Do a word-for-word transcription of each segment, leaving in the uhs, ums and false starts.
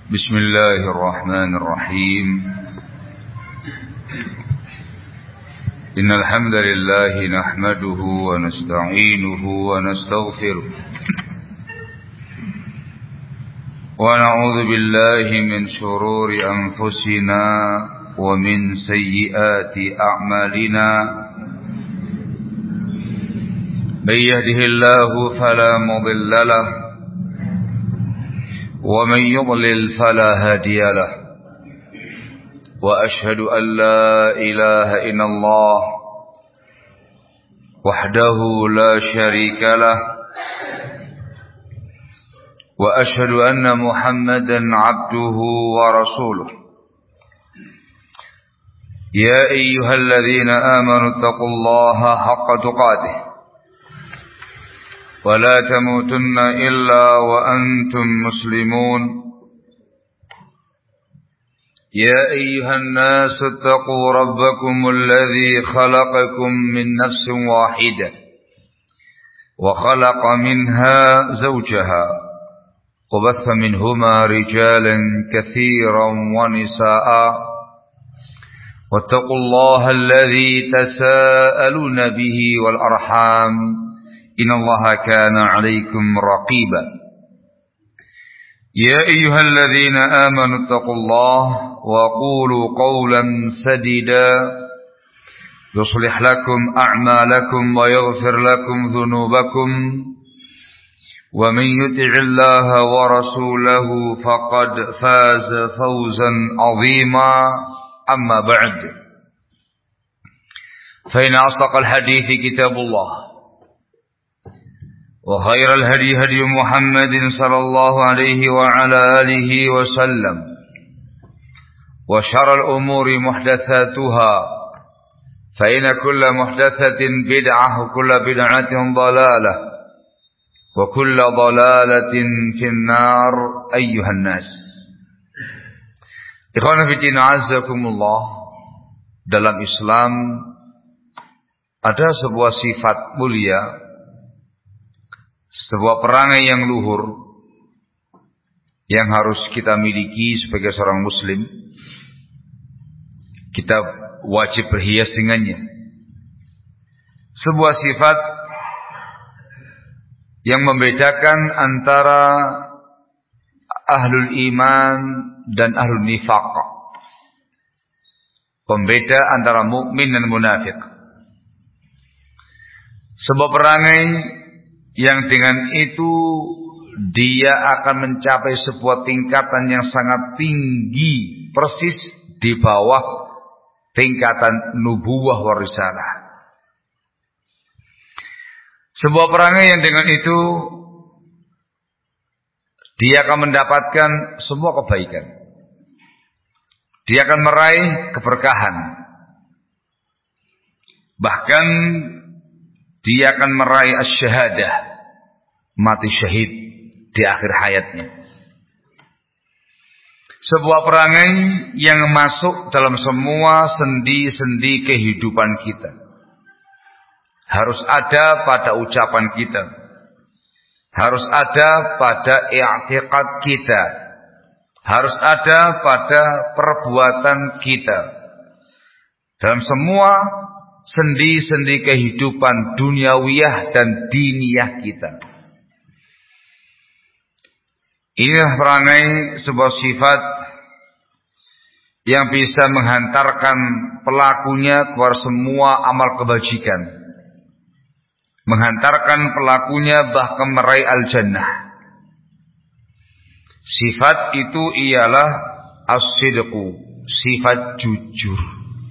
بسم الله الرحمن الرحيم إن الحمد لله نحمده ونستعينه ونستغفره ونعوذ بالله من شرور أنفسنا ومن سيئات أعمالنا من يهده الله فلا مضل له ومن يضلل فلا هادي له وأشهد أن لا إله إلا الله وحده لا شريك له وأشهد أن محمدا عبده ورسوله يا أيها الذين آمنوا اتقوا الله حق تقاته ولا تموتن إلا وأنتم مسلمون يا أيها الناس اتقوا ربكم الذي خلقكم من نفس واحدة وخلق منها زوجها وبث منهما رجالا كثيرا ونساء واتقوا الله الذي تساءلون به والأرحام إن الله كان عليكم رقيبا يا أيها الذين آمنوا اتقوا الله وقولوا قولا سديدا يصلح لكم أعمالكم ويغفر لكم ذنوبكم ومن يطع الله ورسوله فقد فاز فوزا عظيما أما بعد فإن أصدق الحديث كتاب الله وخير الهدي هدي محمد صلى الله عليه وعلى آله وسلم وشر الأمور محدثاتها فإن كل محدثة بدعة وكل بدعة ضلالة وكل ضلالة في النار أيها الناس. Ikhwan fillah a'azzakumullah. Dalam Islam ada sebuah sifat mulia, sebuah perangai yang luhur yang harus kita miliki sebagai seorang muslim. Kita wajib berhias dengannya. Sebuah sifat yang membedakan antara ahlul iman dan ahlul nifaq. Pembeda antara mukmin dan munafik. Sebuah perangai yang dengan itu dia akan mencapai sebuah tingkatan yang sangat tinggi, persis di bawah tingkatan nubuwah wa risalah. Sebuah perangai yang dengan itu dia akan mendapatkan semua kebaikan. Dia akan meraih keberkahan. Bahkan dia akan meraih asy-syahadah, mati syahid di akhir hayatnya. Sebuah perangai yang masuk dalam semua sendi-sendi kehidupan kita. Harus ada pada ucapan kita. Harus ada pada i'tiqad kita. Harus ada pada perbuatan kita. Dalam semua sendi-sendi kehidupan duniawiyah dan diniyah kita. Inilah perangai sebuah sifat yang bisa menghantarkan pelakunya keluar semua amal kebajikan. Menghantarkan pelakunya bahkan meraih al-jannah. Sifat itu ialah as-sidqu, sifat jujur.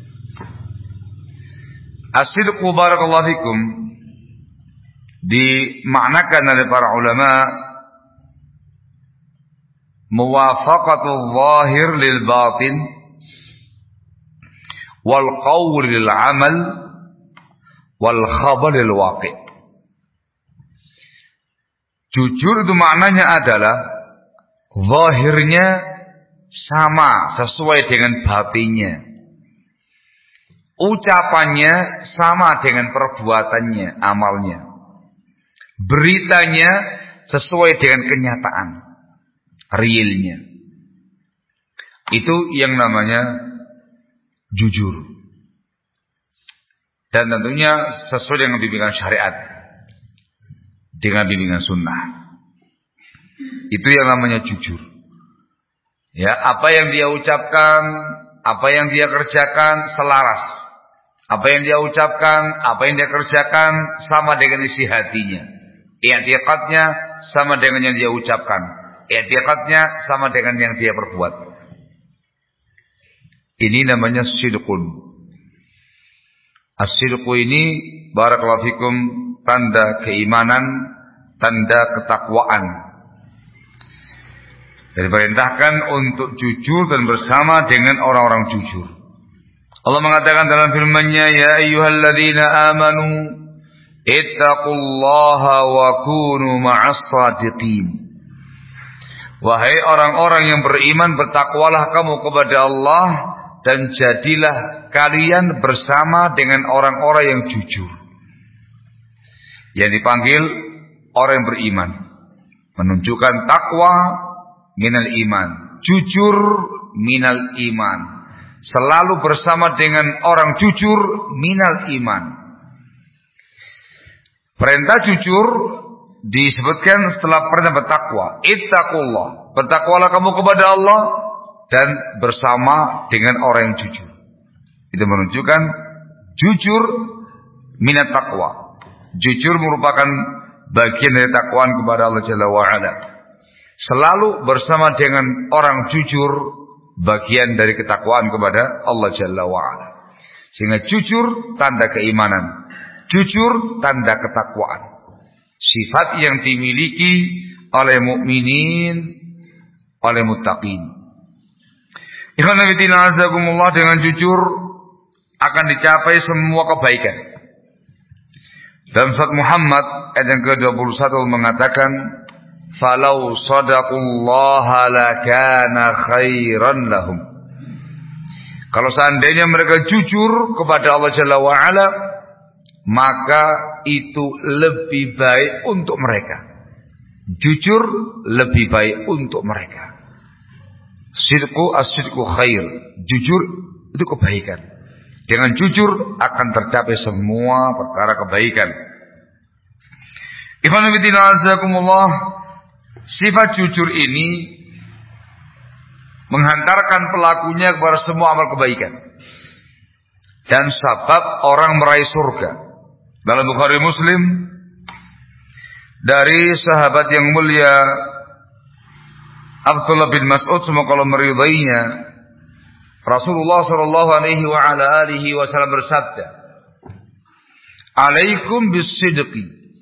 As-sidqu barakallahu fikum dimaknakan oleh para ulama muwafaqatul zahir lil batin wal qawl lil amal wal khabar lil waqi'. Jujur itu maknanya adalah zahirnya sama sesuai dengan batinnya. Ucapannya sama dengan perbuatannya, amalnya. Beritanya sesuai dengan kenyataan, realnya. Itu yang namanya jujur. Dan tentunya sesuai dengan bimbingan syariat, dengan bimbingan sunnah. Itu yang namanya jujur. Ya, apa yang dia ucapkan, apa yang dia kerjakan selaras. Apa yang dia ucapkan, apa yang dia kerjakan sama dengan isi hatinya. I'tiqadnya sama dengan yang dia ucapkan. I'tiqadnya sama dengan yang dia perbuat. Ini namanya sidqun. As-sidqu ini barakallahu fikum tanda keimanan, tanda ketakwaan. Diperintahkan untuk jujur dan bersama dengan orang-orang jujur. Allah mengatakan dalam firman-Nya, ya ayyuhalladzina amanu ittaqullaha wa kunu ma'as shadiqin. Wahai orang-orang yang beriman, bertakwalah kamu kepada Allah dan jadilah kalian bersama dengan orang-orang yang jujur. Yang dipanggil orang yang beriman, menunjukkan takwa minal iman, jujur minal iman, selalu bersama dengan orang jujur minal iman. Perintah jujur disebutkan setelah perintah bertakwa. Ittaqullah, bertakwalah kamu kepada Allah dan bersama dengan orang yang jujur. Itu menunjukkan jujur minat takwa. Jujur merupakan bagian dari takwaan kepada Allah Jalla wa'ala. Selalu bersama dengan orang jujur, bagian dari ketakwaan kepada Allah Jalla wa'ala. Sehingga jujur tanda keimanan, jujur tanda ketakwaan. Sifat yang dimiliki oleh mukminin, oleh muttaqin. Ikhwan fillah azakumullah, dengan jujur akan dicapai semua kebaikan. Dalam surat Muhammad ayat yang ke dua puluh satu mengatakan, "Falau shadaqullaha lakana khairan lahum." Kalau seandainya mereka jujur kepada Allah Jalla wa'ala, maka itu lebih baik untuk mereka. Jujur lebih baik untuk mereka. Sidqu as-sidqu khair. Jujur itu kebaikan. Dengan jujur akan tercapai semua perkara kebaikan. Ikhwan fillah azakumullah, sifat jujur ini menghantarkan pelakunya kepada semua amal kebaikan dan sebab orang meraih surga. Dalam Bukhari Muslim dari sahabat yang mulia Abdullah bin Mas'ud, semoga Allah meridainya, Rasulullah sallallahu alaihi wa ala alihi wasallam bersabda, "Alaikum bis-sidqi."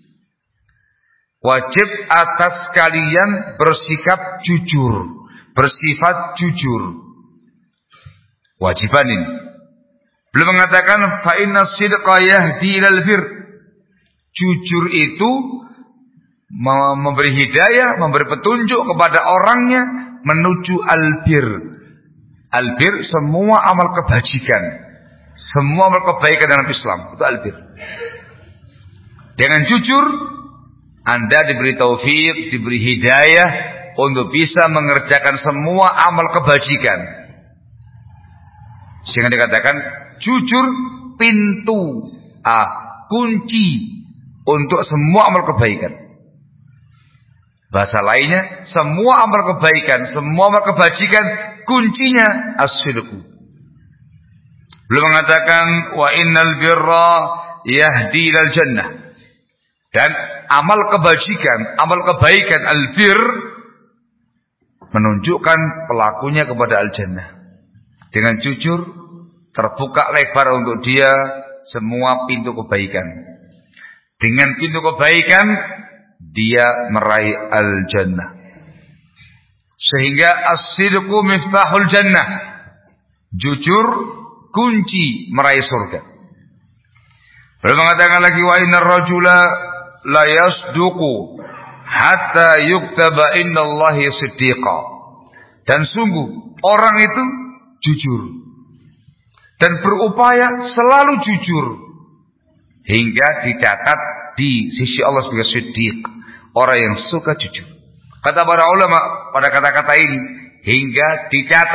Wajib atas kalian bersikap jujur, bersifat jujur. Wajiban ini. Beliau mengatakan, "Fa inna sidqa yahdi ilal bir." Jujur itu memberi hidayah, memberi petunjuk kepada orangnya menuju albir. Albir semua amal kebajikan, semua amal kebaikan dalam Islam itu albir. Dengan jujur Anda diberi taufik, diberi hidayah untuk bisa mengerjakan semua amal kebajikan. Sehingga dikatakan jujur pintu, ah, kunci untuk semua amal kebaikan. Bahasa lainnya, semua amal kebaikan, semua amal kebajikan, kuncinya as-sidqu. Beliau mengatakan, wa innal birra yahdi ilal jannah. Dan amal kebajikan, amal kebaikan, al-bir, menunjukkan pelakunya kepada al-jannah. Dengan jujur, terbuka lebar untuk dia semua pintu kebaikan. Dengan pintu kebaikan, dia meraih al-jannah. Sehingga as-sidqu miftahul jannah. Jujur kunci meraih surga. Beliau mengatakan lagi, wa innar rajula la yasduqu hatta yuktaba innallahi siddiqa. Dan sungguh orang itu jujur dan berupaya selalu jujur hingga dicatat di sisi Allah sebagai siddiq, orang yang suka jujur. Kata para ulama pada kata-kata ini, hingga dicatat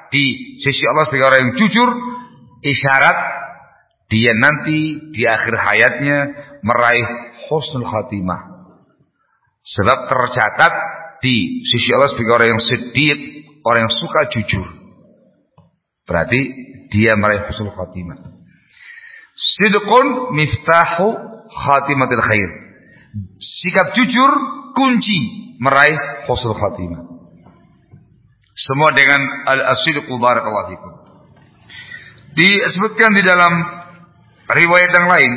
di sisi Allah sebagai orang yang jujur, isyarat dia nanti di akhir hayatnya meraih husnul khatimah. Sebab tercatat di sisi Allah sebagai orang yang siddiq, orang yang suka jujur. Berarti dia meraih husnul khatimah. Sidqun miftahu khatimatil khair. Sikap jujur kunci meraih husnul khatimah. Semua dengan al-sidqu barakallahu fikum. Disebutkan di dalam riwayat yang lain,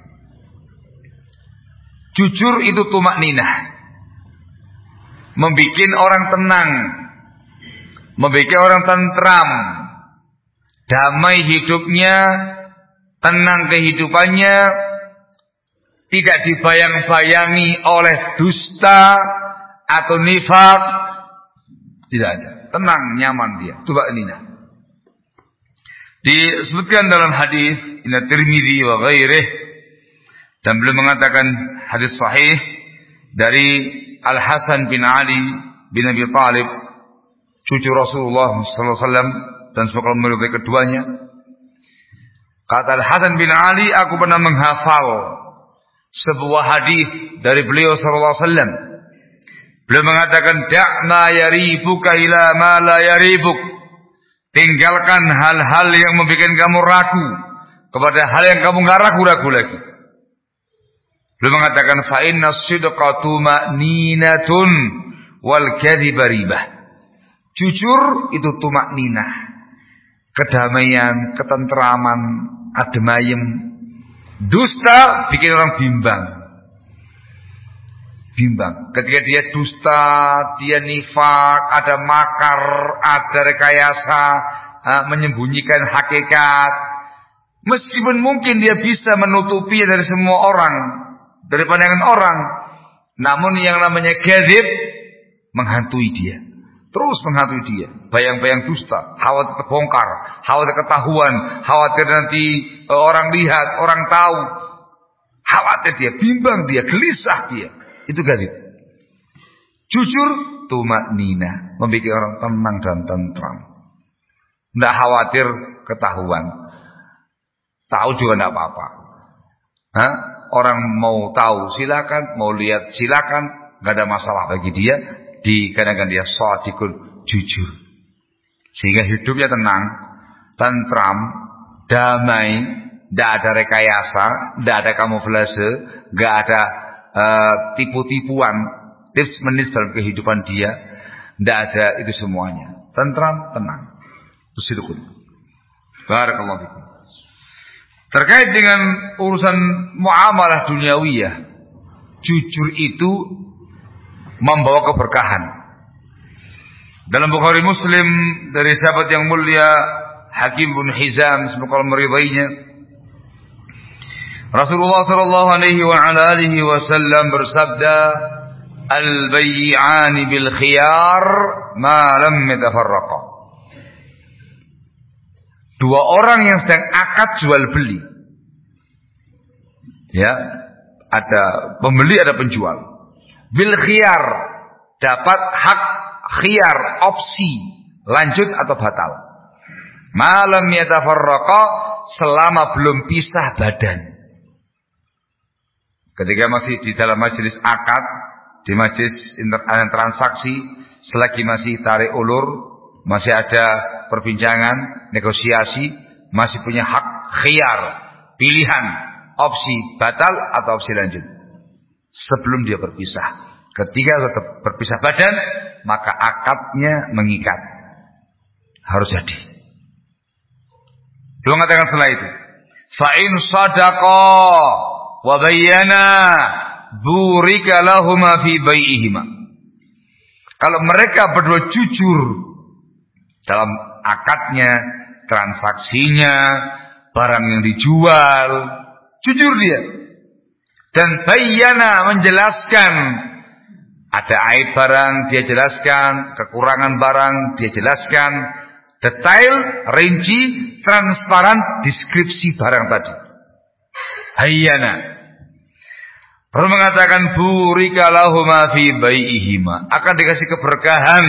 jujur itu tumakninah, membikin orang tenang, membikin orang tentram, damai hidupnya, tenang kehidupannya, tidak dibayang-bayangi oleh dusta atau nifaq, tidak ada, tenang, nyaman dia, tumakninah. Disebutkan dalam hadis Inna Tirmidzi wa ghairih, dan beliau mengatakan hadis sahih dari Al Hasan bin Ali bin Abi Thalib, cucu Rasulullah sallallahu alaihi wasallam, dan semoga meridai keduanya. Kata Al Hasan bin Ali, aku pernah menghafal sebuah hadis dari beliau sallallahu alaihi wasallam. Beliau mengatakan, "Da' ma yaribuka ila ma la yaribuk." Tinggalkan hal-hal yang membuat kamu ragu kepada hal yang kamu enggak ragu-ragu lagi. Beliau mengatakan, fa inna sidqa tumaninatun wal kadhiba ribah. Jujur itu tumakninah, kedamaian, ketentraman, adem ayem. Dusta bikin orang bimbang. Bimbang. Ketika dia dusta, dia nifak, ada makar, ada rekayasa, menyembunyikan hakikat. Meskipun mungkin dia bisa menutupi dari semua orang, dari pandangan orang, namun yang namanya kadzib menghantui dia. Terus menghantui dia. Bayang-bayang dusta, khawatir terbongkar, khawatir ketahuan, khawatir nanti orang lihat, orang tahu. Khawatir dia, bimbang dia, gelisah dia. Itu kadzib. Jujur tumakninah, membuat orang tenang dan tentram. Tidak khawatir ketahuan. Tahu juga tidak apa-apa. Hah? Orang mau tahu silakan, mau lihat silakan, nggak ada masalah bagi dia. Dikarenakan dia shadiqun, jujur. Sehingga hidupnya tenang, tentram, damai, tidak ada rekayasa, tidak ada kamuflase, nggak ada Uh, tipu-tipuan, tips menis dalam kehidupan dia, tidak ada itu semuanya. Tentram, tenang. Usidukun. Barakallahu fikum. Terkait dengan urusan muamalah duniawiyah, jujur itu membawa keberkahan. Dalam Bukhari Muslim dari sahabat yang mulia Hakim bin Hizam, semoga Allah meridainya, Rasulullah sallallahu alaihi wa ala alihi wasallam bersabda, "Al-bay'ani bil khiyar ma lam yatafarraqa." Dua orang yang sedang akad jual beli. Ya, ada pembeli, ada penjual. Bil khiyar, dapat hak khiyar, opsi lanjut atau batal. Ma lam yatafarraqa, selama belum pisah badan. Ketika masih di dalam majelis akad, di majelis transaksi, selagi masih tarik ulur, masih ada perbincangan, negosiasi, masih punya hak khiyar, pilihan, opsi batal atau opsi lanjut. Sebelum dia berpisah. Ketika berpisah badan, maka akadnya mengikat. Harus jadi. Dia mengatakan setelah itu, fa in sadaqa wa bayyana burika lahuma fi bai'ihima. Kalau mereka berdua jujur dalam akadnya, transaksinya, barang yang dijual, jujur dia. Dan bayyana, menjelaskan, ada aib barang dia jelaskan, kekurangan barang dia jelaskan, detail, rinci, transparan deskripsi barang tadi. Hayyana. Rasul mengatakan burika lahuma fi bai'ihima, akan dikasih keberkahan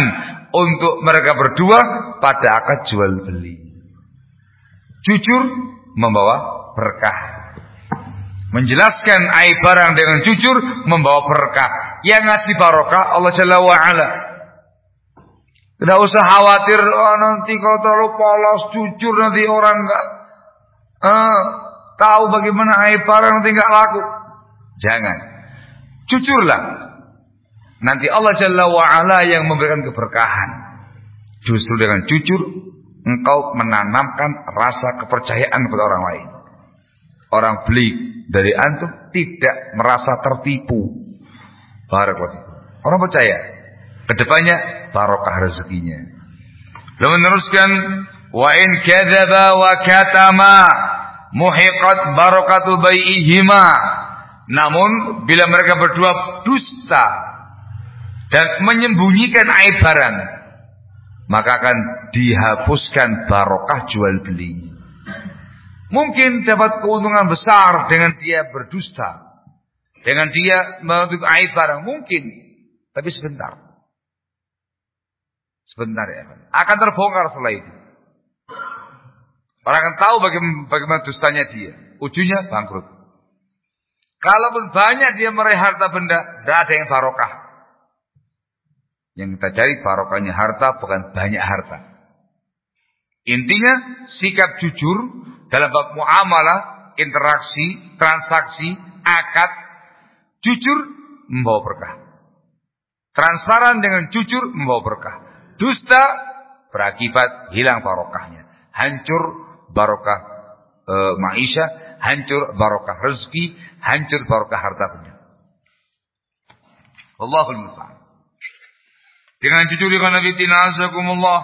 untuk mereka berdua pada akad jual beli. Jujur membawa berkah. Menjelaskan aib barang dengan jujur membawa berkah. Yang ngasih barokah Allah Jalla wa'ala. Tidak usah khawatir, oh, nanti kalau terlalu polos, jujur nanti orang enggak eh, tahu bagaimana aib barang, nanti enggak laku. Jangan. Jujurlah. Nanti Allah Jalla wa'ala yang memberikan keberkahan. Justru dengan jujur engkau menanamkan rasa kepercayaan kepada orang lain. Orang beli dari antum tidak merasa tertipu. Barakallahu. Orang percaya. Kedepannya barokah rezekinya. Lalu meneruskan, wa in kadzaba wa katama muhiqat barakatu bai'ihima. Namun bila mereka berdua dusta dan menyembunyikan aib barang, maka akan dihapuskan barokah jual beli. Mungkin dapat keuntungan besar dengan dia berdusta, dengan dia menutup aib barang, mungkin, tapi sebentar. Sebentar ya, akan terbongkar setelah itu. Orang akan tahu bagaimana, bagaimana dustanya dia. Ujungnya bangkrut. Kalaupun banyak dia meraih harta benda, tidak ada yang barokah. Yang kita cari barokahnya harta, bukan banyak harta. Intinya sikap jujur dalam bab muamalah, interaksi, transaksi, akad, jujur membawa berkah. Transparan dengan jujur membawa berkah. Dusta berakibat hilang barokahnya, hancur barokah e, maisha, hancur barokah rezeki, hancur barokah harta benda. Allahul musta'an. Dengan jujur dengan Nabi Tinazakumullah,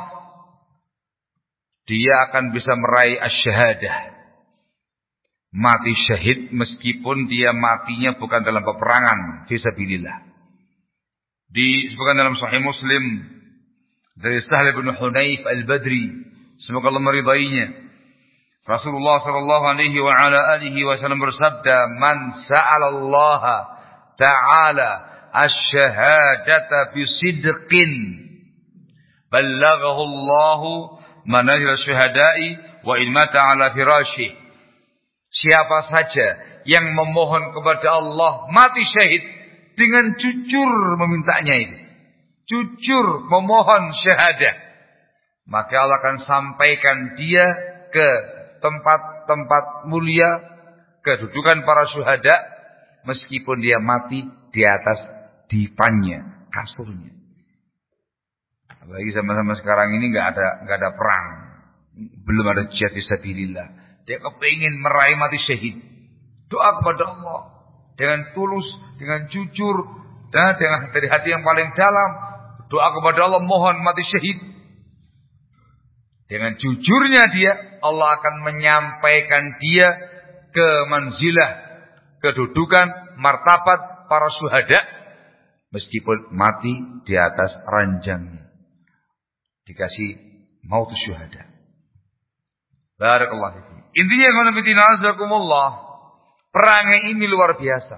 dia akan bisa meraih asy-syahadah, mati syahid meskipun dia matinya bukan dalam peperangan fisabilillah. Disebutkan dalam Sahih Muslim dari Sahal bin Hunayf al-Badri, semoga Allah meridainya, Rasulullah sallallahu alaihi wa ala alihi wasallam bersabda, "Man sa'ala Allah ta'ala asy-syahadata bi sidqin, ballaghahu Allah manazil syuhada'i wa in mata 'ala firashih." Siapa saja yang memohon kepada Allah mati syahid dengan jujur memintanya itu, jujur memohon syahadah, maka Allah akan sampaikan dia ke tempat-tempat mulia, kedudukan para syuhada, meskipun dia mati di atas dipannya, kasurnya. Apalagi sama-sama sekarang ini nggak ada nggak ada perang, belum ada jihad fisabilillah. Dia kepingin meraih mati syahid. Doa kepada Allah dengan tulus, dengan jujur, dan dengan dari hati yang paling dalam. Doa kepada Allah, mohon mati syahid. Dengan jujurnya dia, Allah akan menyampaikan dia ke manzilah, kedudukan, martabat para syuhada, meskipun mati di atas ranjangnya. Dikasih mautus syuhada. Barakallahu fiikum. Intinya kalau bina'azakumullah, perang ini luar biasa.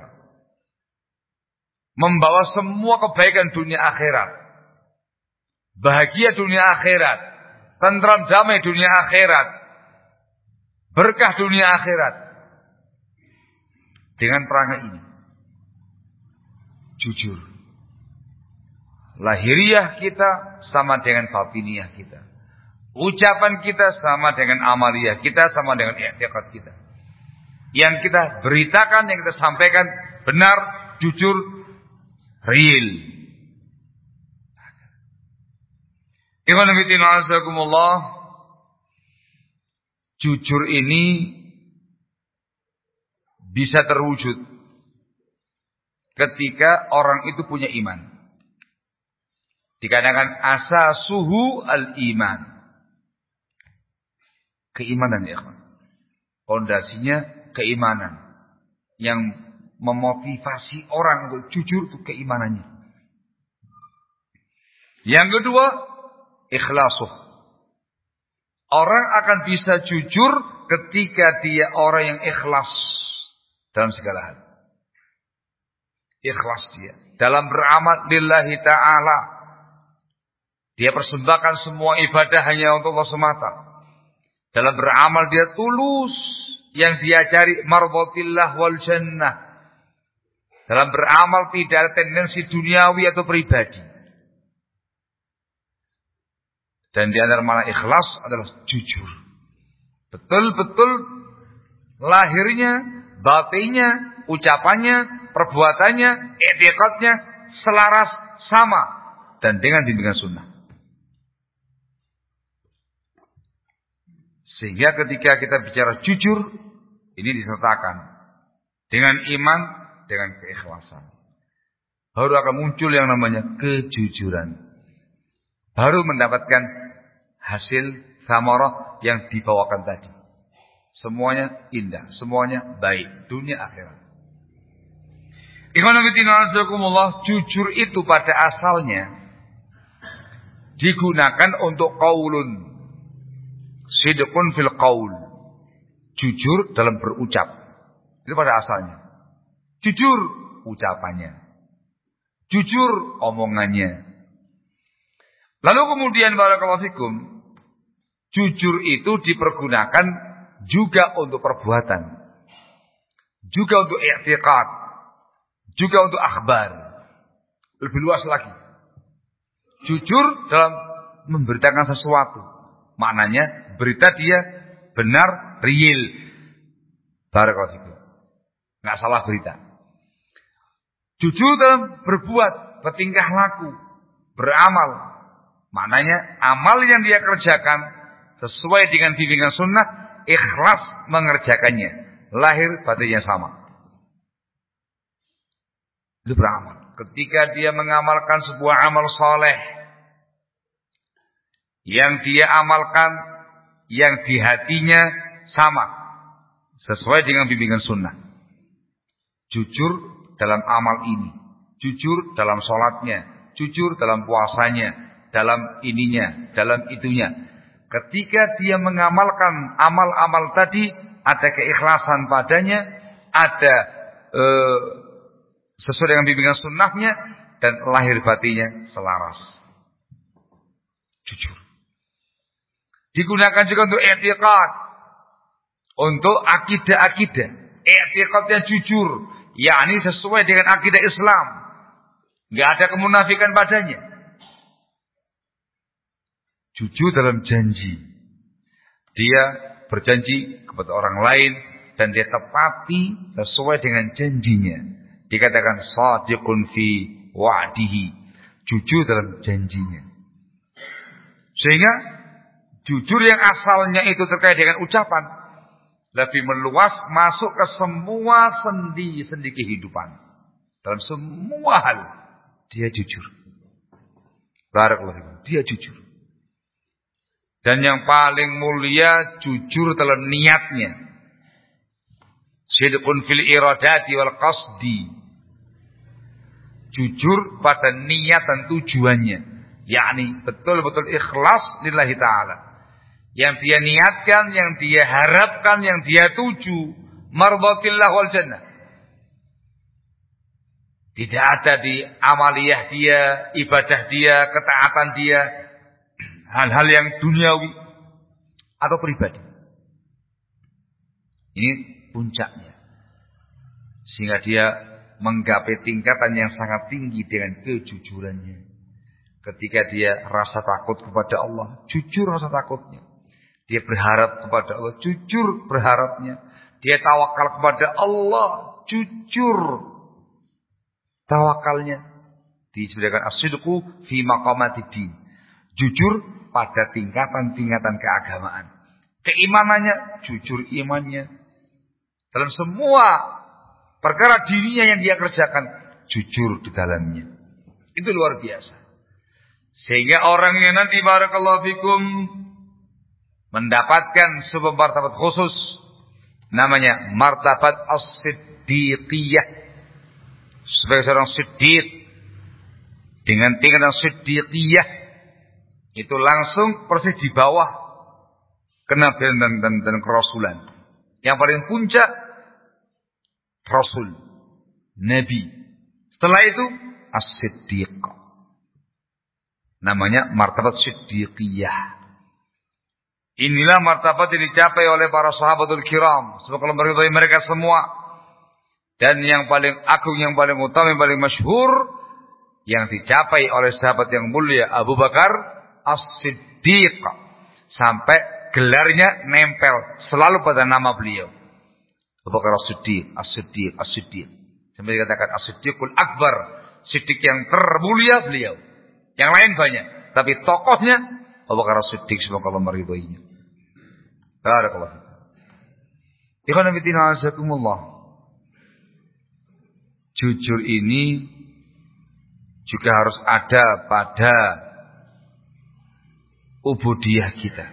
Membawa semua kebaikan dunia akhirat. Bahagia dunia akhirat, tentram damai dunia akhirat, berkah dunia akhirat. Dengan perang ini, jujur, lahiriah kita sama dengan batiniyah kita, ucapan kita sama dengan amaliyah kita, sama dengan i'tiqad kita. Yang kita beritakan, yang kita sampaikan benar, jujur, real. Ikhwan fillah azakumullah, jujur ini bisa terwujud ketika orang itu punya iman. Dikatakan asasuhu al-iman. Keimanan ya ikhwan. Pondasinya keimanan. Yang memotivasi orang untuk jujur itu keimanannya. Yang kedua, ikhlasuh. Orang akan bisa jujur ketika dia orang yang ikhlas dalam segala hal. Ikhlas dia dalam beramal lillahi ta'ala. Dia persembahkan semua ibadah hanya untuk Allah semata. Dalam beramal dia tulus. Yang dia cari mardatillah wal jannah. Dalam beramal tidak ada tendensi duniawi atau pribadi. Dan di antara makna ikhlas adalah jujur. Betul-betul lahirnya, batinnya, ucapannya, perbuatannya, etikatnya selaras sama dan dengan bimbingan sunnah. Sehingga ketika kita bicara jujur, ini disertakan dengan iman, dengan keikhlasan. Baru akan muncul yang namanya kejujuran. Baru mendapatkan hasil samarah yang dibawakan tadi. Semuanya indah, semuanya baik, dunia akhirat. Ikhwan fillah, jujur itu pada asalnya digunakan untuk qaulun. Sidqun fil qaul. Jujur dalam berucap. Itu pada asalnya. Jujur ucapannya. Jujur omongannya. Lalu kemudian barakallahu fikum, jujur itu dipergunakan juga untuk perbuatan. Juga untuk i'tiqad. Juga untuk akhbar. Lebih luas lagi. Jujur dalam memberitakan sesuatu. Maknanya berita dia benar, real. Barakallahu fikum. Enggak salah berita. Jujur dalam berbuat, bertingkah laku, beramal. Maknanya amal yang dia kerjakan sesuai dengan bimbingan sunnah, ikhlas mengerjakannya. Lahir batinnya sama. Itu beramal. Ketika dia mengamalkan sebuah amal soleh, yang dia amalkan, yang di hatinya sama. Sesuai dengan bimbingan sunnah. Jujur dalam amal ini. Jujur dalam sholatnya. Jujur dalam puasanya. Dalam ininya. Dalam itunya. Ketika dia mengamalkan amal-amal tadi, ada keikhlasan padanya. Ada eh, sesuai dengan bimbingan sunnahnya. Dan lahir batinnya selaras. Jujur. Digunakan juga untuk i'tiqad. Untuk akidah-akidah. I'tiqadnya jujur. yakni sesuai dengan akidah Islam. Enggak ada kemunafikan padanya. Jujur dalam janji. Dia berjanji kepada orang lain dan dia tepati sesuai dengan janjinya. Dikatakan shadiqun fi wa'dihi. Jujur dalam janjinya. Sehingga jujur yang asalnya itu terkait dengan ucapan lebih meluas masuk ke semua sendi-sendi kehidupan. Dalam semua hal dia jujur. Barakallahu, dia jujur. Dan yang paling mulia jujur dalam niatnya. Sidqun fil iradati wal qasdi. Jujur pada niat dan tujuannya. Yakni betul-betul ikhlas lillahi ta'ala. Yang dia niatkan, yang dia harapkan, yang dia tuju. Mardatillah wal jannah. Tidak ada di amaliyah dia, ibadah dia, ketaatan dia. Hal-hal yang duniawi atau pribadi. Ini puncaknya. Sehingga dia menggapai tingkatan yang sangat tinggi dengan kejujurannya. Ketika dia rasa takut kepada Allah, jujur rasa takutnya. Dia berharap kepada Allah, jujur berharapnya. Dia tawakal kepada Allah, jujur tawakalnya. Disebutkan as-sidqu fi maqamatid-din. Jujur pada tingkatan-tingkatan keagamaan. Keimanannya, jujur imannya. Dalam semua perkara dirinya yang dia kerjakan, jujur di dalamnya. Itu luar biasa. Sehingga orang yang nanti barakallahu fikum mendapatkan sebuah martabat khusus. Namanya martabat as-siddiqiyah. Sebagai seorang siddiq. Dengan tingkatan siddiqiyah. Itu langsung persis di bawah kenabian dan, dan, dan kerasulan. Yang paling puncak Rasul, Nabi. Setelah itu As-Siddiq. Namanya martabat siddiqiyah. Inilah martabat yang dicapai oleh para sahabatul kiram. Sebab kalau meridhai mereka semua. Dan yang paling agung, yang paling utama, yang paling masyhur, yang dicapai oleh sahabat yang mulia Abu Bakar As-Siddiq. Sampai gelarnya nempel selalu pada nama beliau. Abu Bakar As-Siddiq, As-Siddiq, As-Siddiq. Sampai dikatakan As-Siddiqul Akbar. Siddiq yang termulia beliau. Yang lain banyak. Tapi tokohnya Abu Bakar As-Siddiq, semoga Allah meridhoinya. Barakallahu. Ikhwan fillah azakumullah. Jujur ini juga harus ada pada ubudiyah kita.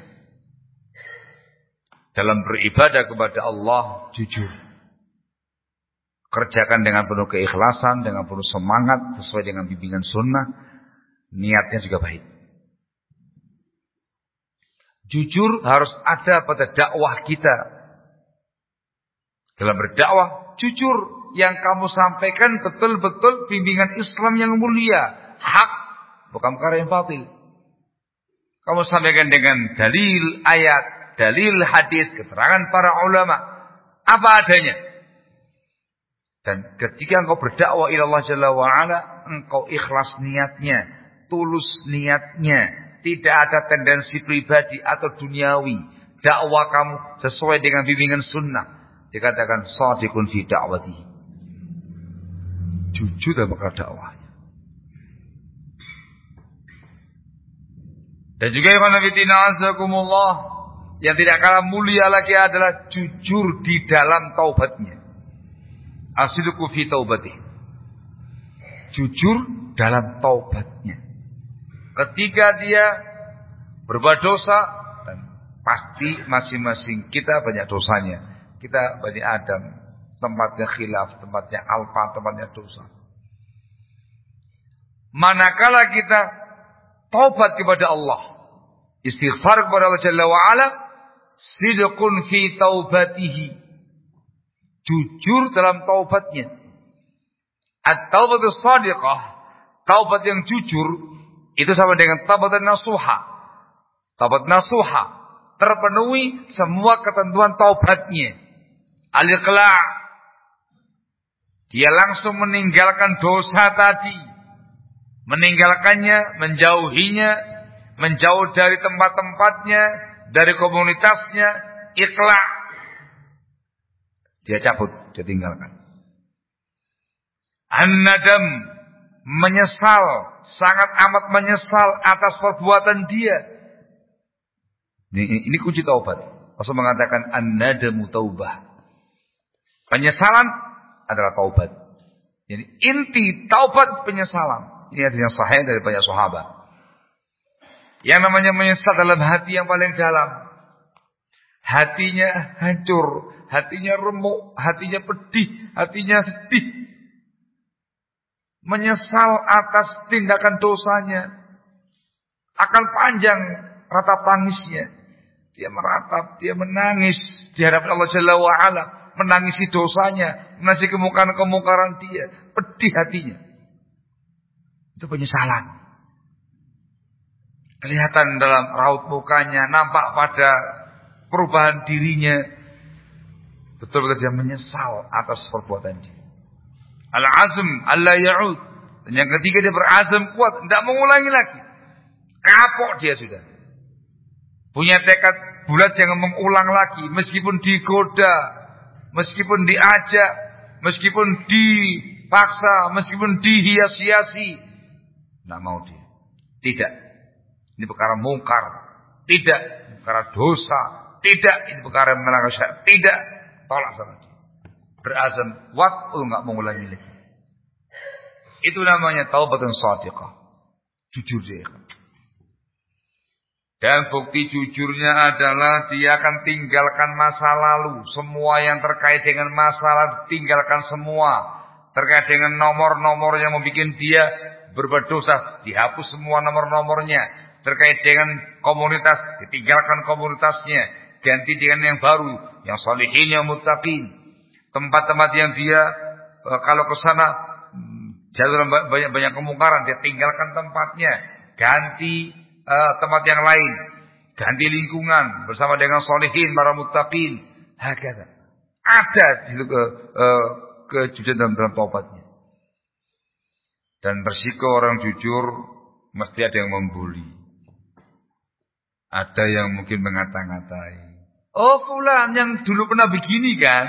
Dalam beribadah kepada Allah, jujur. Kerjakan dengan penuh keikhlasan, dengan penuh semangat, sesuai dengan bimbingan sunnah. Niatnya juga baik. Jujur harus ada pada dakwah kita. Dalam berdakwah, jujur. Yang kamu sampaikan betul-betul bimbingan Islam yang mulia. Hak, bukan perkara yang batil. Kamu sampaikan dengan dalil ayat, dalil hadis, keterangan para ulama. Apa adanya. Dan ketika engkau berdakwah ila Allah Jalla wa'ala, engkau ikhlas niatnya, tulus niatnya. Tidak ada tendensi pribadi atau duniawi. Dakwah kamu sesuai dengan bimbingan sunnah. Dikatakan shadiqun fi da'watihi. Jujur dalam perkara dakwahnya. Dan juga ikhwan fillah azakumullah, yang tidak kalah mulia lagi adalah jujur di dalam taubatnya. Asidqu fi taubatih. Jujur dalam taubatnya. Ketika dia berbuat dosa, dan pasti masing-masing kita banyak dosanya. Kita Bani Adam, tempatnya khilaf, tempatnya alfa, tempatnya dosa. Manakala kita taubat kepada Allah, istighfar kepada Allah Jalla wa'ala, sidqun fi taubatihi. Jujur dalam taubatnya. At-taubatu shadiqah, taubat yang jujur, itu sama dengan taubat nasuha. Taubat nasuha, terpenuhi semua ketentuan taubatnya. Al-iqla', dia langsung meninggalkan dosa tadi. Meninggalkannya, menjauhinya, menjauh dari tempat-tempatnya, dari komunitasnya, ikhla'. Dia cabut, dia tinggalkan. An-nadam, menyesal, sangat amat menyesal atas perbuatan dia. Ini, ini kunci taubat. Rasul mengatakan an-nadamu taubah. Penyesalan adalah taubat. Jadi inti taubat penyesalan. Ini hadis yang sahih dari banyak sahabat. Yang namanya menyesal dalam hati yang paling dalam. Hatinya hancur, hatinya remuk, hatinya pedih, hatinya sedih. Menyesal atas tindakan dosanya. Akan panjang ratap tangisnya. Dia meratap, dia menangis di hadapan Allah Jalla wa'ala. Menangisi dosanya, menangisi kemungkaran-kemungkaran dia, pedih hatinya. Itu penyesalan. Kelihatan dalam raut mukanya, nampak pada perubahan dirinya. Betul-betul dia menyesal atas perbuatan dia. Al-azm alla ya'ud. Dan yang ketiga dia berazam kuat, tidak mengulangi lagi. Kapok dia sudah. Punya tekad bulat jangan mengulang lagi, meskipun digoda, meskipun diajak, meskipun dipaksa, meskipun dihias-hiasi. Tidak mau dia. Tidak. Ini perkara mungkar. Tidak. Perkara dosa. Tidak. Ini perkara melanggar syariat. Tidak. Tolak sama dia. Berazam kuat untuk tidak mengulangi lagi. Itu namanya taubatun shadiqah. Jujur dia. Dan bukti jujurnya adalah dia akan tinggalkan masa lalu. Semua yang terkait dengan masalah tinggalkan semua. Terkait dengan nomor-nomor yang membuat dia berbuat dosa, dihapus semua nomor-nomornya. Terkait dengan komunitas, ditinggalkan komunitasnya. Ganti dengan yang baru, yang salihin, yang muttaqin. Tempat-tempat yang dia kalau ke sana jatuh dalam banyak-banyak kemungkaran, dia tinggalkan tempatnya. ganti uh, tempat yang lain, ganti lingkungan bersama dengan solihin, para muttaqin. Hakata. Ada di situ ke uh, kejujuran dalam, dalam taubatnya. Dan resiko orang jujur mesti ada yang membuli. Ada yang mungkin mengata-ngatai. Oh fulan yang dulu pernah begini kan?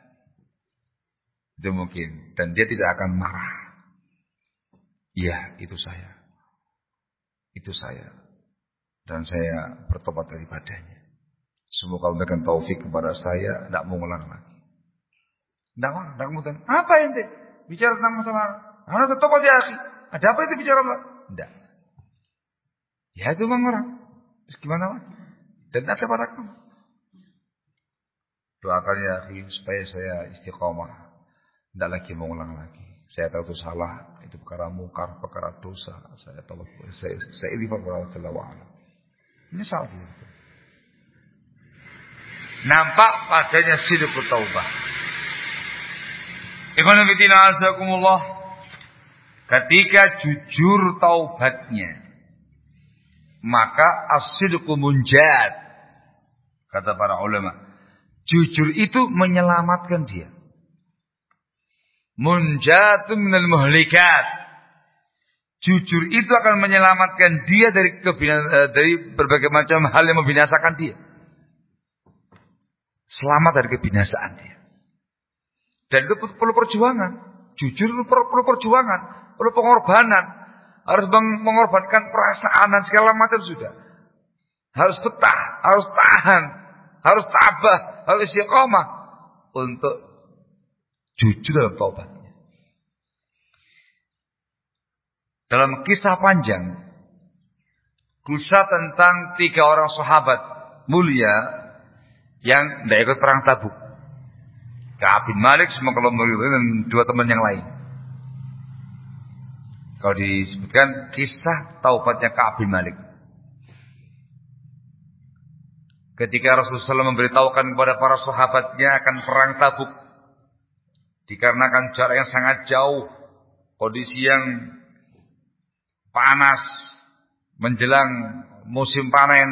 Itu mungkin. Dan dia tidak akan marah. Iya, itu saya. Itu saya. Dan saya bertobat daripadanya. Semoga Allah memberikan taufik kepada saya. Tidak mengulang lagi. Tidak marah. Tidak kemudian. Apa ente? Bicara tentang masalah. Harus bertobat ya akhi. Ada apa itu bicara Allah? Tidak. Ya itu memang orang. Terus gimana lagi? Dan ada pada kamu. Doakan ya akhi supaya saya istiqomah. Tidak lagi mengulang lagi. Saya tahu itu salah. Itu perkara mungkar, perkara dosa. Saya tahu. Saya, saya ini perkara salah. Ini salah dia. Nampak padanya sidqut taubah. Ikhwan fillah azakumullah. Ketika jujur taubatnya, maka as-sidqu munjat. Kata para ulama, jujur itu menyelamatkan dia. Munjatun minal muhlikat. Jujur itu akan menyelamatkan dia dari kebina, dari berbagai macam hal yang membinasakan dia. Selamat dari kebinasaan dia. Dan itu perlu perjuangan. Jujur itu perlu, perlu perjuangan, perlu pengorbanan. Harus mengorbankan perasaan dan segala macam sudah. Harus betah, harus tahan, harus tabah, harus istiqomah untuk jujur dalam taubatnya. Dalam kisah panjang, kisah tentang tiga orang sahabat mulia yang tidak ikut perang Tabuk. Ka'ab bin Malik, semoga Allah meridhai, dan dua teman yang lain. Kalau disebutkan kisah taubatnya Ka'ab bin Malik. Ketika Rasulullah shallallahu alaihi wasallam memberitahukan kepada para sahabatnya akan perang Tabuk. Dikarenakan jarak yang sangat jauh. Kondisi yang panas. Menjelang musim panen.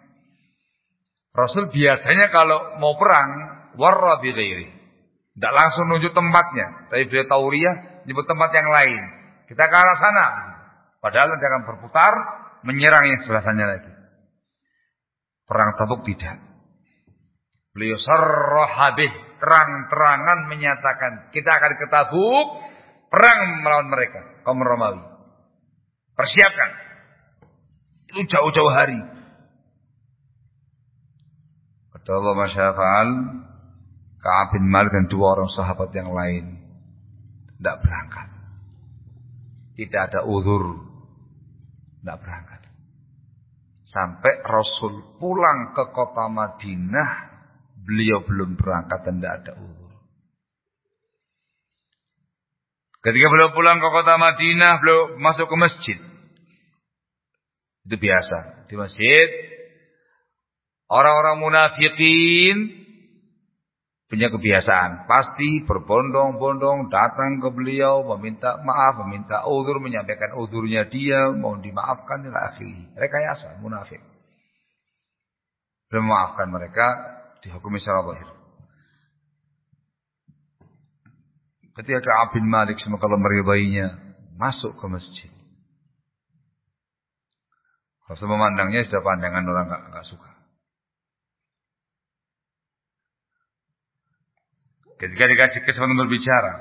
Rasul biasanya kalau mau perang. Warra bi ghairi. Tidak langsung nunjuk tempatnya. Tapi beliau tauriyah nyebut tempat yang lain. Kita ke arah sana. Padahal nanti akan berputar. Menyerang yang sebelah sana lagi. Perang Tabuk tidak. Beliau sarrahabih. Terang-terangan menyatakan. Kita akan ke Tabuk. Perang melawan mereka. Kaum Romawi. Persiapkan. Itu jauh-jauh hari. Kata Allah masyafa'al. Ka'ab bin Malik dan dua orang sahabat yang lain. Tidak berangkat. Tidak ada uzur. Tidak berangkat. Sampai Rasul pulang ke kota Madinah. Beliau belum berangkat dan tidak ada uzur. Ketika beliau pulang ke kota Madinah. Beliau masuk ke masjid. Itu biasa. Di masjid. Orang-orang munafikin. Punya kebiasaan. Pasti berbondong-bondong datang ke beliau. Meminta maaf. Meminta uzur. Menyampaikan uzurnya dia. Mohon dimaafkan. Ila akhiri. Rekayasa. Munafik. Belum memaafkan mereka. Dihukumi secara zahir. Ketika Ka'ab bin Malik. Semoga Allah meridainya. Masuk ke masjid. Rasul memandangnya. Sudah pandangan orang gak, gak suka. Ketika dikasih kesempatan berbicara,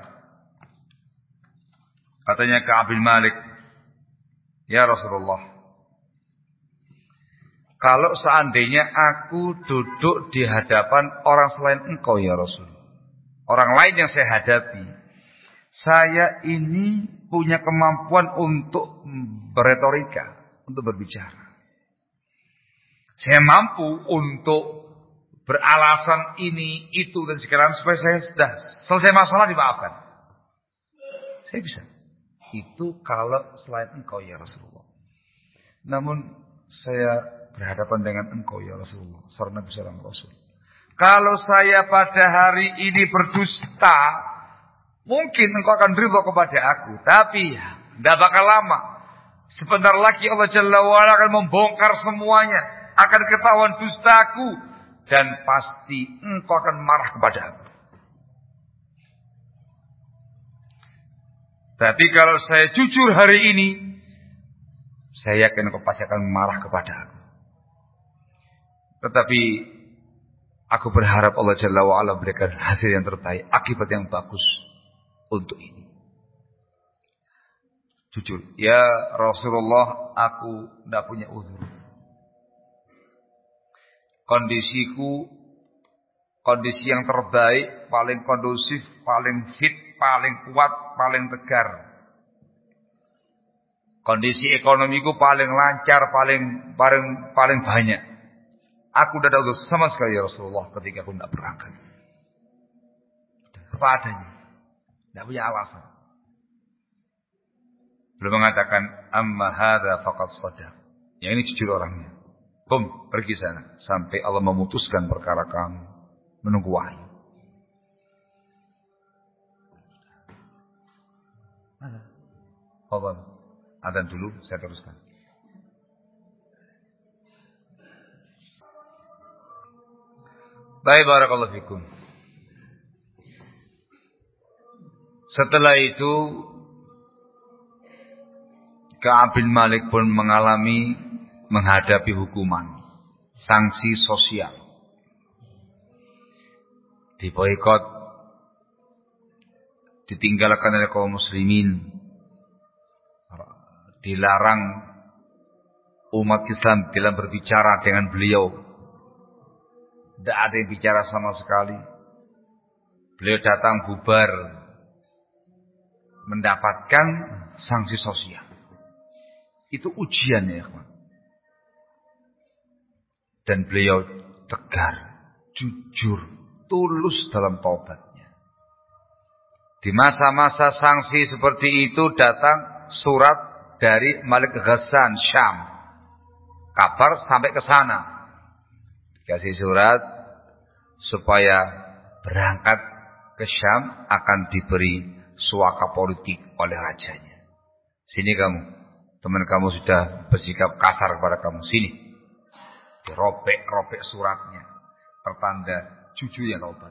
katanya Ka'ab bin Malik, ya Rasulullah, kalau seandainya aku duduk di hadapan orang selain engkau ya Rasul, orang lain yang saya hadapi, saya ini punya kemampuan untuk berretorika, untuk berbicara. Saya mampu untuk beralasan ini, itu, dan sekarang supaya saya sudah selesai masalah dimaafkan. Saya bisa. Itu kalau selain engkau ya Rasulullah. Namun saya berhadapan dengan engkau ya Rasulullah. Seorang Nabi seorang Rasul. Kalau saya pada hari ini berdusta, mungkin engkau akan ridha kepada aku. Tapi tidak bakal lama. Sebentar lagi Allah Jalla wa'ala akan membongkar semuanya. Akan ketahuan dustaku. Dan pasti engkau akan marah kepada aku. Tapi kalau saya jujur hari ini, saya yakin engkau pasti akan marah kepada aku. Tetapi aku berharap Allah Jalla wa'ala berikan hasil yang terbaik, akibat yang bagus untuk ini. Jujur, ya Rasulullah, aku tidak punya uzur. Kondisiku, kondisi yang terbaik, paling kondusif, paling fit, paling kuat, paling tegar. Kondisi ekonomiku paling lancar, paling paling paling banyak. Aku tidak ada uzur sama sekali ya Rasulullah ketika aku tidak berangkat. Apa adanya, tidak punya alasan. Belum mengatakan amma hadza faqad shadaq. Yang ini jujur orangnya. Bum, pergi sana sampai Allah memutuskan perkara kamu, menunggu wahyu. Ada. Fadhal. Adzan dulu, saya teruskan. Baik, barakallahu fikum. Setelah itu Ka'ab bin Malik pun mengalami menghadapi hukuman, sanksi sosial. Diboikot, ditinggalkan oleh kaum muslimin, dilarang umat Islam dalam berbicara dengan beliau. Tidak ada yang bicara sama sekali. Beliau datang bubar, mendapatkan sanksi sosial. Itu ujian ya kawan. Dan beliau tegar, jujur, tulus dalam taubatnya. Di masa-masa sanksi seperti itu datang surat dari Malik Ghassan Syam. Kabar sampai ke sana. Dikasih surat supaya berangkat ke Syam akan diberi suaka politik oleh rajanya. Sini kamu, teman kamu sudah bersikap kasar kepada kamu. Sini. Dirobek-robek suratnya. Pertanda jujurnya taubat.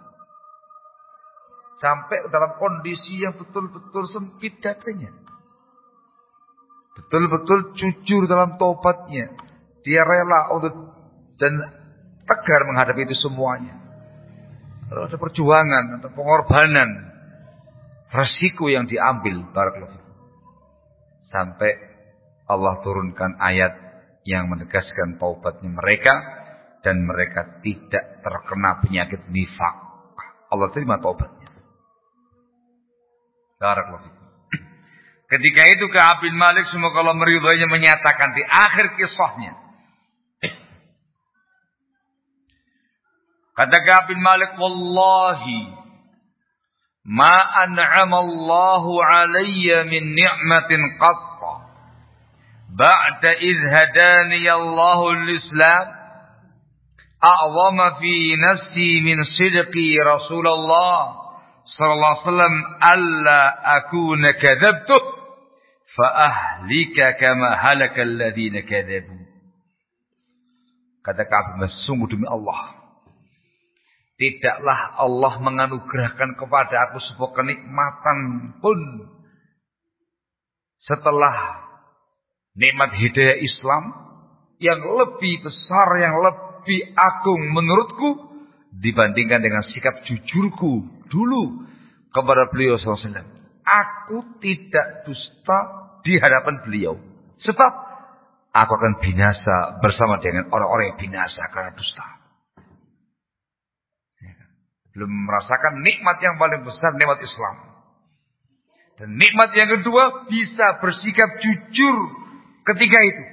Sampai dalam kondisi yang betul-betul sempit datanya. Betul-betul jujur dalam taubatnya. Dia rela untuk dan tegar menghadapi itu semuanya. Kalau ada perjuangan, ada pengorbanan, resiko yang diambil, barakallahu fikum. Sampai Allah turunkan ayat yang menegaskan taubatnya mereka dan mereka tidak terkena penyakit nifak. Allah terima taubatnya. Barakallahu fikum. Ketika itu Ka'ab bin Malik semoga Allah meridhoinya menyatakan di akhir kisahnya. Kata Ka'ab bin Malik, wallahi ma an'ama Allahu alayya min ni'matin qatta ba'da idh hadani Allahu al-Islam a'zama fi nafsi min sidqi Rasulullah sallallahu alaihi wasallam alla akuna kadzabtuh fa ahlika kama halaka alladziina kadzabu. Kata Ka'ab bin Malik, sungguh demi Allah, tidaklah Allah menganugerahkan kepada aku sebuah kenikmatan pun setelah nikmat hidayah Islam yang lebih besar, yang lebih agung menurutku dibandingkan dengan sikap jujurku dulu kepada beliau sallallahu alaihi wasallam. Aku tidak dusta di hadapan beliau. Sebab aku akan binasa bersama dengan orang-orang yang binasa karena dusta. Belum merasakan nikmat yang paling besar, nikmat Islam. Dan nikmat yang kedua, bisa bersikap jujur ketika itu.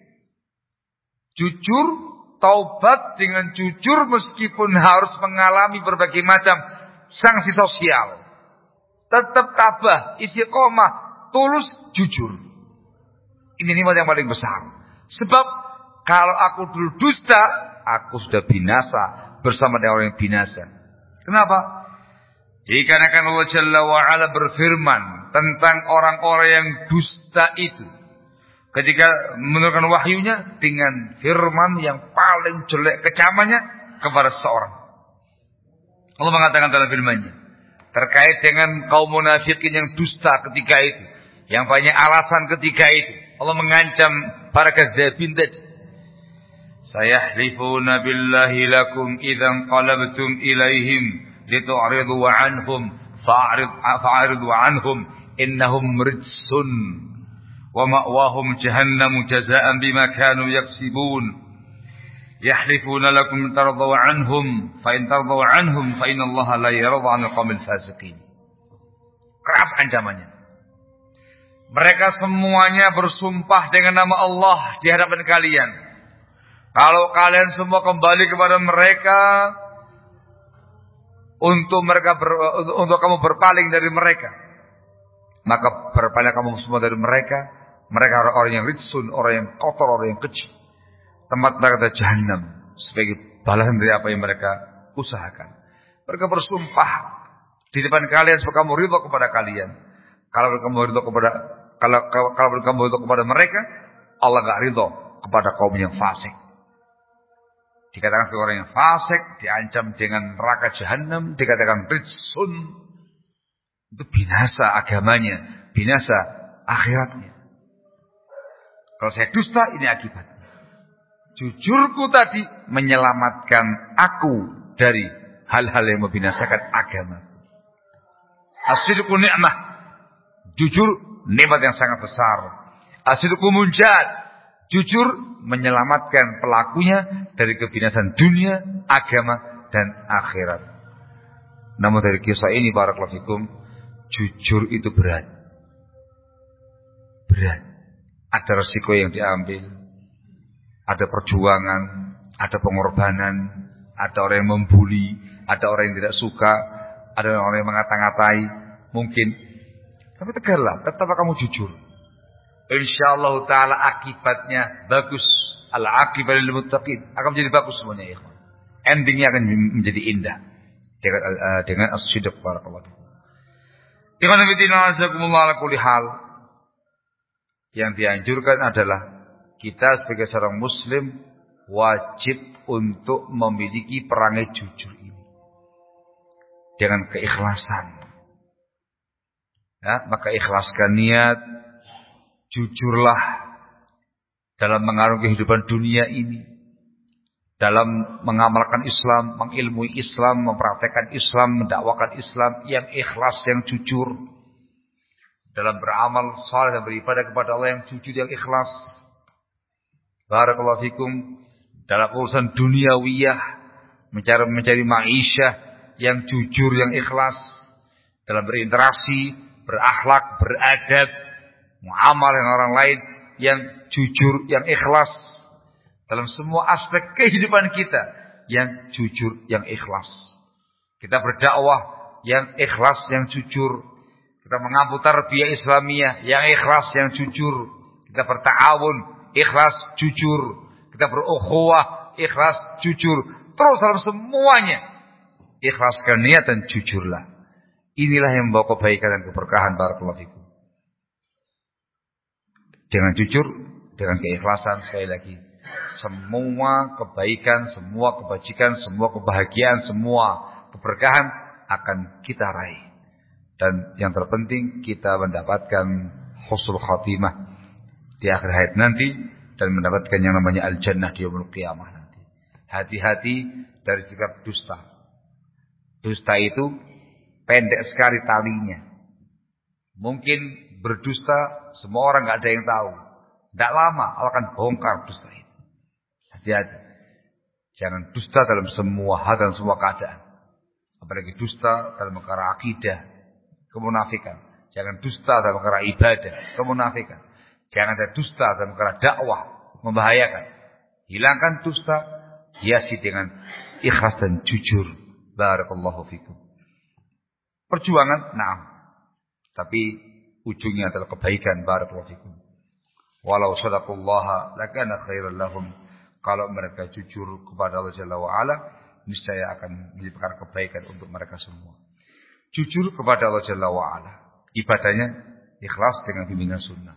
Jujur, taubat dengan jujur meskipun harus mengalami berbagai macam sanksi sosial. Tetap tabah, istiqomah, tulus, jujur. Ini nikmat yang paling besar. Sebab kalau aku dulu dusta, aku sudah binasa bersama dengan orang yang binasa. Kenapa? Dikarenakan Allah Jalla wa'ala berfirman tentang orang-orang yang dusta itu. Ketika menurunkan wahyunya dengan firman yang paling jelek kecamannya kepada seseorang. Allah mengatakan dalam firman-Nya terkait dengan kaum munafikin yang dusta ketika itu, yang banyak alasan ketika itu. Allah mengancam para kadzdzabin tadi. Sayahlifuna billahi lakum idzan qalabtum ilaihim litu'ridu anhum fa'rid fa'ridu anhum innahum rijsun wa ma'wahum jahannam jazaa'an bima kanu yaksibun. Yahlifuna lakum tardaw anhum fa in tardaw anhum fa innallaha la yarda 'anil qaumil fasiqin. Keras ancamannya. Mereka semuanya bersumpah dengan nama Allah di hadapan kalian. Kalau kalian semua kembali kepada mereka untuk mereka ber, untuk kamu berpaling dari mereka, maka berpaling kamu semua dari mereka. Mereka orang-orang yang ritsun, orang yang kotor, orang yang kecil. Tempat mereka adalah jahannam sebagai balasan dari apa yang mereka usahakan. Mereka bersumpah di depan kalian supaya kamu ridho kepada kalian. Kalau kamu ridho kepada kalau kalau kamu ridho kepada mereka, Allah enggak ridho kepada kaum yang fasik. Dikatakan sebagai orang yang fasik, diancam dengan neraka jahannam, dikatakan ritsun, itu binasa agamanya, binasa akhiratnya. Kalau saya dusta, ini akibatnya. Jujurku tadi menyelamatkan aku dari hal-hal yang membinasakan agama. As-sidqu ni'mah. Jujur nikmat yang sangat besar. As-sidqu munjat. Jujur menyelamatkan pelakunya dari kebinasan dunia, agama, dan akhirat. Namun dari kisah ini barakallahu fikum, jujur itu berat. Berat. Ada resiko yang diambil, ada perjuangan, ada pengorbanan, ada orang yang membuli, ada orang yang tidak suka, ada orang yang mengata-ngatai, mungkin. Tapi tegarlah, tetap kamu jujur. Insyaallah taala akibatnya bagus. Al-aqibah lil muttaqin, akan menjadi bagus semuanya ya ikhwan. Endingnya akan menjadi indah dengan uh, dengan as-sidq barakallahu. Ikhwan fillah azakumullah ala kulli hal. Yang dianjurkan adalah kita sebagai seorang muslim wajib untuk memiliki perangai jujur ini dengan keikhlasan. Ya, maka ikhlaskan niat, jujurlah dalam mengarungi kehidupan dunia ini, dalam mengamalkan Islam, mengilmui Islam, mempraktekkan Islam, mendakwakan Islam yang ikhlas, yang jujur. Dalam beramal saleh dan beribadah kepada Allah yang jujur, yang ikhlas. Barakallahu fikum. Dalam urusan duniawiyah, mencari mencari ma'isyah yang jujur, yang ikhlas. Dalam berinteraksi, berakhlak, beradab, muamal dengan orang lain yang jujur, yang ikhlas. Dalam semua aspek kehidupan kita yang jujur, yang ikhlas. Kita berdakwah yang ikhlas, yang jujur. Kita mengampu tarbiyah Islamiyah yang ikhlas, yang jujur. Kita berta'awun, ikhlas, jujur. Kita berukhuwah, ikhlas, jujur. Terus dalam semuanya ikhlaskan niat dan jujurlah. Inilah yang membawa kebaikan dan keberkahan barakallahu fikum. Dengan jujur, dengan keikhlasan, sekali lagi, semua kebaikan, semua kebajikan, semua kebahagiaan, semua keberkahan akan kita raih. Dan yang terpenting kita mendapatkan husnul khatimah di akhir hayat nanti dan mendapatkan yang namanya al-jannah di yaumul qiyamah nanti. Hati-hati dari sikap dusta. Dusta itu pendek sekali talinya. Mungkin berdusta semua orang nggak ada yang tahu. Tidak lama Allah akan bongkar dusta itu. Hati-hati. Jangan dusta dalam semua hal dan semua keadaan. Apalagi dusta dalam perkara akidah, kemunafikan. Jangan dusta dalam perkara ibadah, kemunafikan. Jangan ada dusta dalam perkara dakwah, membahayakan. Hilangkan dusta, hiasi dengan ikhlas dan jujur. Barakallahu fikum. Perjuangan, nah, tapi ujungnya adalah kebaikan. Barakallahu fikum. Walau sadaqallaha lakana khairan lahum. Kalau mereka jujur kepada Allah Jalla wa Ala, niscaya akan menjadi perkara kebaikan untuk mereka semua. Jujur kepada Allah Jalla wa'ala. Ibadahnya ikhlas dengan bimbingan sunnah.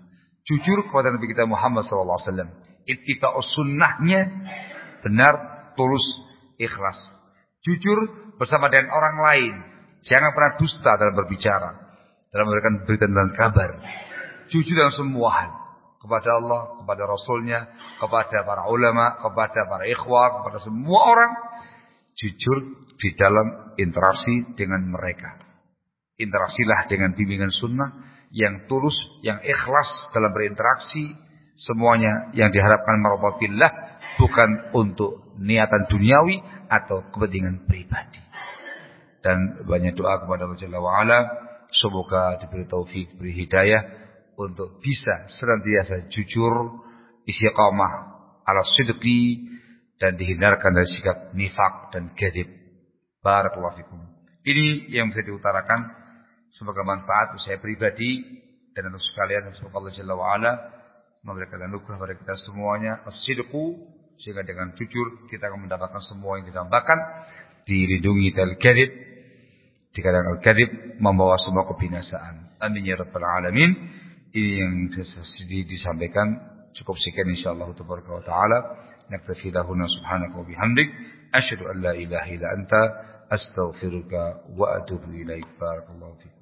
Jujur kepada Nabi kita Muhammad sallallahu alaihi wasallam. Ittiba'us sunnahnya benar, tulus, ikhlas. Jujur bersama dengan orang lain. Jangan pernah dusta dalam berbicara, dalam memberikan berita dan kabar. Jujur dalam semua hal. Kepada Allah, kepada Rasulnya, kepada para ulama, kepada para ikhwah, kepada semua orang. Jujur di dalam interaksi dengan mereka. Interaksilah dengan bimbingan sunnah yang tulus, yang ikhlas dalam berinteraksi. Semuanya yang diharapkan marhabatillah, bukan untuk niatan duniawi atau kepentingan pribadi. Dan banyak doa kepada Allah Jalla wa'ala, semoga diberi taufik, diberi hidayah untuk bisa senantiasa jujur, istiqamah ala sidqi, dan dihindarkan dari sikap nifaq dan kadzib. Barakallahu fikum. Ini yang bisa diutarakan, semoga manfaat untuk saya pribadi dan untuk sekalian, dan semoga Allah Jalla wa'ala memberikan anugerah kepada kita semuanya as-sidqu, sehingga dengan jujur kita akan mendapatkan semua yang didambakan, dilindungi dari kadzib, dikatakan al-kadzib membawa semua kebinasaan. Amin ya rabbal alamin. Ini yang sedih disampaikan, cukup sekian insyaallah tabaraka wa taala. Naktafi lahuna subhanaka wa bihamdik, asyhadu an la ilaha illa anta, astaghfiruka wa atubu ilaik. Barakallahu fiik.